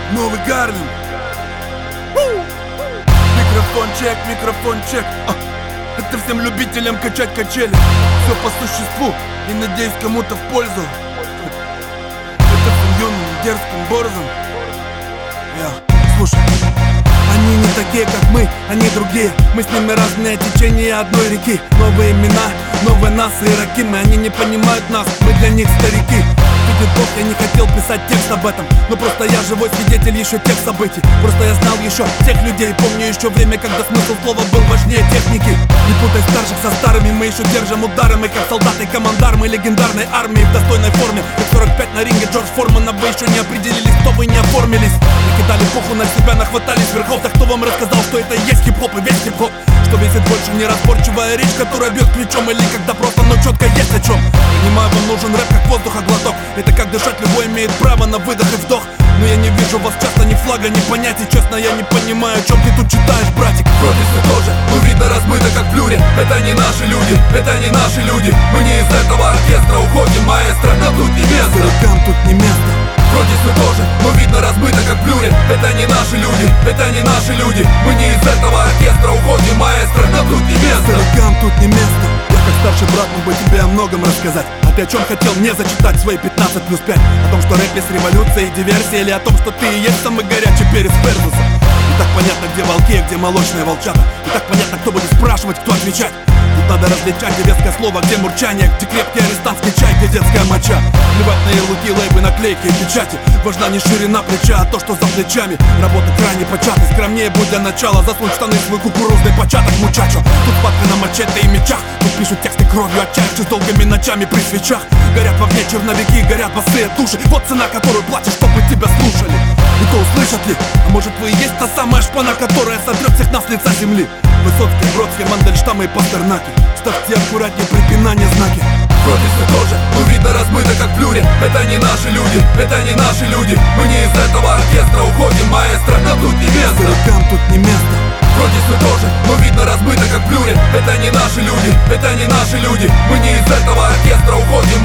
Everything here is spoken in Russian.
Новый Гарлем. Микрофон чек. Это всем любителям качать качели. Все по существу и надеюсь кому-то в пользу. Это всем юным, дерзким борзым. Слушай, они не такие, как мы, они другие. Мы с ними разные течения одной реки. Новые имена, новые нас и Ракимы. Они не понимают нас, мы для них старики. Видит Бог, я не хотел писать текст об этом, но просто я живой свидетель еще тех событий. Просто я знал еще тех людей. Помню еще время, когда смысл слова был важнее техники. Не путай старших со старыми, мы еще держим удары. Мы как солдаты, командармы легендарной армии в достойной форме. Как 45 на ринге Джордж Формана. Вы еще не определились, кто вы не оформились. Накидали пуху на себя, нахватались верхов. Так кто вам рассказал, что это и есть хип-хоп и весь хип-хоп? Что весит больше неразборчивая речь, которая бьет ключом, или когда просто, но четко есть о чем. Понимаю, вам нужен рэп как воздуха глоток. Это как дышать, любой имеет право на выдох и вдох. Но я не вижу вас часто, ни флага, ни понятий. Честно, я не понимаю, о чем ты тут читаешь, братик. Вроде все тоже, но видно размыто, как в блюре. Это не наши люди, это не наши люди. Мы не из этого оркестра уходим, маэстро. Нам тут не место, старикам тут не место. Вроде все тоже, но видно размыто, как в блюре. Это не наши люди, это не наши люди. Мы не из этого оркестра уходим, маэстро. Нам тут не место, старикам тут не место. Я как старший брат мог бы тебе о многом рассказать. А ты о чем хотел мне зачитать свои 15+5? О том, что рэп есть революция и диверсия, или о том, что ты и есть самый горячий перец Фердуса? И так понятно, где волки, а где молочные волчата. И так понятно, кто будет спрашивать, кто отвечать. Тут надо различать, где веское слово, где мурчание, где крепкий арестантский чай, где детская моча. Плевать на ярлыки, лейбы, наклейки и печати. Важна не ширина плеча, а то, что за плечами. Работа крайне початой, скромнее будь для начала. Засунь в штаны свой кукурузный початок, мучачо. Тут падка на мачете и мечах. Тут пишут тексты кровью, отчаявшись долгими ночами при свечах. Горят в огне черновики, горят босые души. Вот цена, которую платишь, чтобы тебя слушали. И то услышат ли? А может вы и есть та самая шпана, которая сотрет всех нас с лица земли? Высоцкий, Бродский, Мандельштам и Пастернаки. Ставьте аккуратнее препинание знаки. Вроде все тоже, но видно размыто, как в блюре. Это не наши люди, это не наши люди. Мы не из этого оркестра уходим, маэстро. Нам тут не место, старикам тут не место. Вроде все тоже, но видно размыто, как в блюре. Это не наши люди, это не наши люди. Мы не из этого оркестра уходим,